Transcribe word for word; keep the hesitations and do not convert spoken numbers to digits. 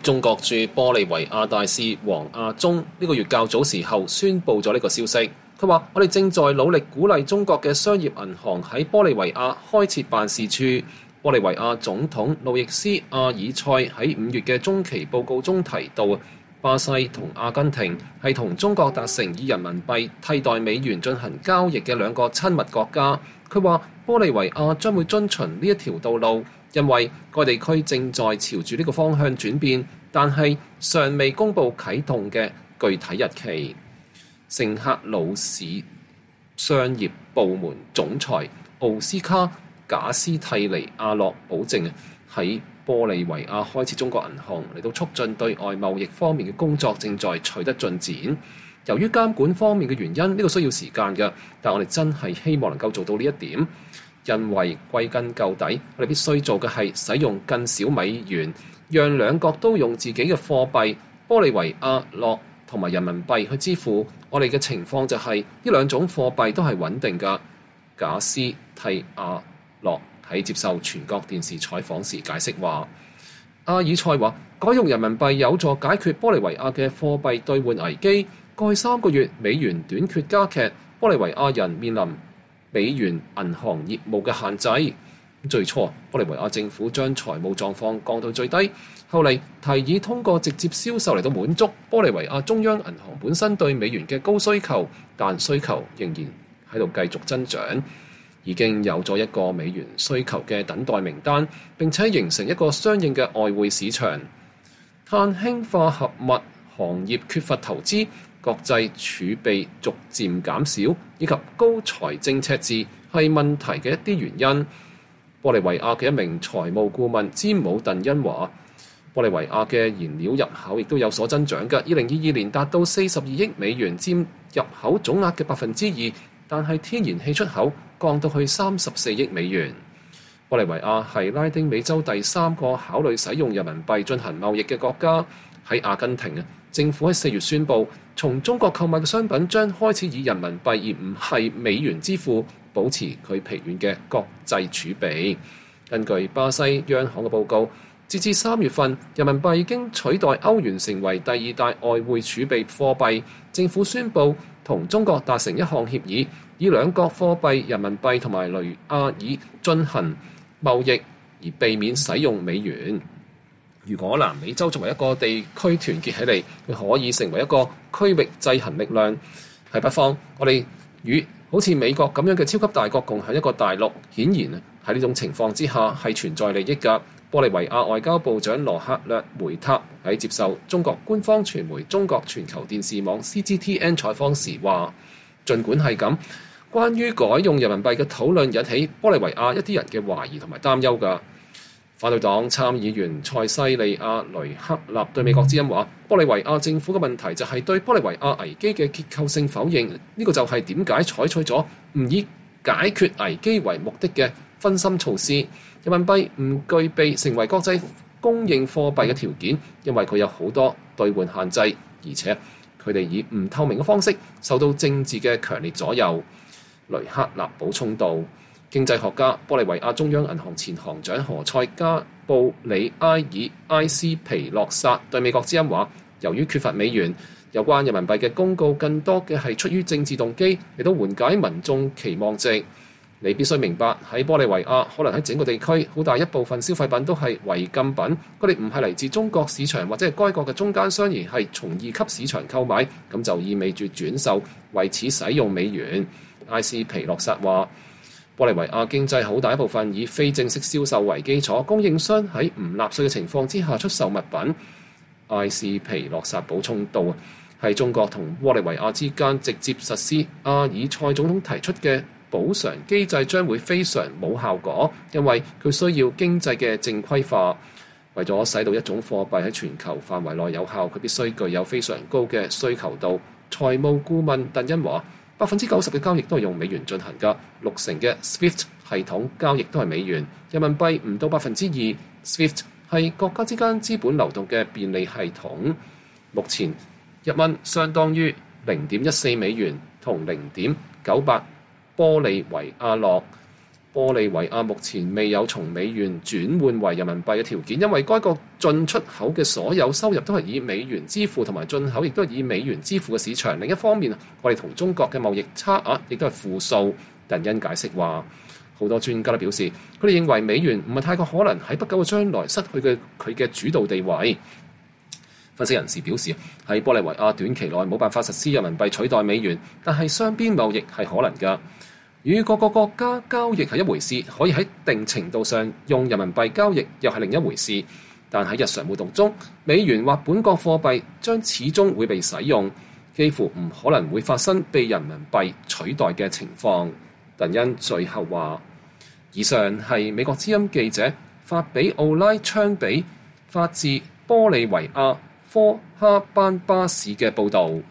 中國駐玻利維亞大使王亞忠呢個月較早時候宣布咗呢個消息。佢話：我哋正在努力鼓勵中國嘅商業銀行喺玻利維亞開設辦事處。玻利維亞總統路易斯·阿爾塞喺五月嘅中期報告中提到，巴西同阿根廷係同中國達成以人民幣替代美元進行交易嘅兩個親密國家。佢話：玻利維亞將會遵循呢一條道路，因為該地區正在朝住呢個方向轉變，但係尚未公布啟動嘅具體日期。聖克魯市商業部門總裁奧斯卡賈斯蒂尼亞洛保證喺玻利維亞開設中國銀行嚟到促進對外貿易方面嘅工作正在取得進展。由於監管方面嘅原因，呢個需要時間嘅，但我哋真係希望能夠做到呢一點，因為歸根究底，我哋必須做嘅係使用更少美元，讓兩國都用自己嘅貨幣玻利維亞洛同埋人民幣去支付。我哋嘅情況就係呢兩種貨幣都係穩定嘅。賈斯蒂亞洛喺接受全國電視採訪時解釋話，阿爾塞話改用人民幣有助解決玻利維亞嘅貨幣兌換危機。過去三個月美元短缺加劇，玻利維亞人面臨美元銀行業務嘅限制。最初玻利維亞政府將財務狀況降到最低，後嚟提議通過直接銷售嚟到滿足玻利維亞中央銀行本身對美元嘅高需求，但需求仍然喺度繼續增長。已經有咗一個美元需求嘅等待名單，並且形成一個相應嘅外匯市場。碳氫化合物行業缺乏投資，國際儲備逐漸減少，以及高財政赤字係問題嘅一啲原因。玻利維亞嘅一名財務顧問詹姆頓恩話：玻利維亞嘅燃料入口亦都有所增長嘅，二零二二年達到四十二億美元，佔入口總額嘅百分之二，但係天然氣出口降到去三十四億美元。玻利維亞係拉丁美洲第三個考慮使用人民幣進行貿易嘅國家。喺阿根廷啊，政府喺四月宣布，從中國購買嘅商品將開始以人民幣而唔係美元支付，保持佢疲軟嘅國際儲備。根據巴西央行嘅報告，截至三月份，人民幣已經取代歐元成為第二大外匯儲備貨幣。政府宣布同中國達成一項協議，以兩國貨幣人民幣同埋雷亞爾進行貿易，而避免使用美元。如果南美洲作為一個地區團結起嚟，佢可以成為一個區域制衡力量。喺北方，我哋與好似美國咁樣嘅超級大國共享一個大陸，顯然喺呢種情況之下係存在利益㗎。玻利維亞外交部長羅克略梅塔喺接受中國官方傳媒中國全球電視網 C G T N 採訪時話，儘管係咁，關於改用人民幣嘅討論引起玻利維亞一啲人嘅懷疑同埋擔憂㗎。反對黨參議員塞西利亞雷克納對美國之音話，玻利維亞政府嘅問題就係對玻利維亞危機嘅結構性否認，呢、這個就係點解採取咗唔以解決危機為目的嘅分心措施。人民幣唔具備成為國際公認貨幣嘅條件，因為佢有好多兌換限制，而且佢哋以唔透明嘅方式受到政治嘅強烈左右。雷克納補充道。經濟學家、玻利維亞中央銀行前行長何塞加布里埃爾埃斯皮洛薩對美國之音話，由於缺乏美元，有關人民幣嘅公告更多嘅係出於政治動機，亦都緩解民眾期望值。你必須明白，喺玻利維亞，可能喺整個地區好大一部分消費品都係違禁品，佢哋唔係嚟自中國市場或者係該國嘅中間商，而係從二級市場購買，咁就意味住轉售，為此使用美元。埃斯皮洛薩話。玻利維亞經濟好大一部分以非正式銷售為基礎，供應商喺唔納稅嘅情況之下出售物品。埃斯皮洛薩補充道，係中國同玻利維亞之間直接實施阿爾塞總統提出嘅補償機制將會非常冇效果，因為佢需要經濟嘅正規化。為咗使到一種貨幣喺全球範圍內有效，佢必須具有非常高嘅需求度。財務顧問鄧恩華。百分之九十嘅交易都係用美元進行㗎，六成嘅 SWIFT 系統交易都係美元，人民幣唔到百分之二。SWIFT 係國家之間資本流動嘅便利系統。目前一蚊相當於零點一四美元同零點九八玻利維亞洛。 玻利維亞目前未有從美元轉換為人民幣嘅條件，因為該國進出口嘅所有收入都係以美元支付，同埋進口亦都係以美元支付嘅市場。另一方面，我哋同中國嘅貿易差額亦都係負數。鄧恩解釋話，好多專家都表示，佢哋認為美元唔係太過可能喺不久嘅將來失去嘅佢嘅主導地位。分析人士表示，喺玻利維亞短期內冇辦法實施人民幣取代美元，但係雙邊貿易係可能㗎。與各個國家交易係一回事，可以喺一定程度上用人民幣交易又係另一回事。但喺日常活動中，美元或本國貨幣將始終會被使用，幾乎唔可能會發生被人民幣取代嘅情況。鄧恩最後話：以上係美國之音記者發俾奧拉昌比發自玻利維亞科哈班巴市嘅報導。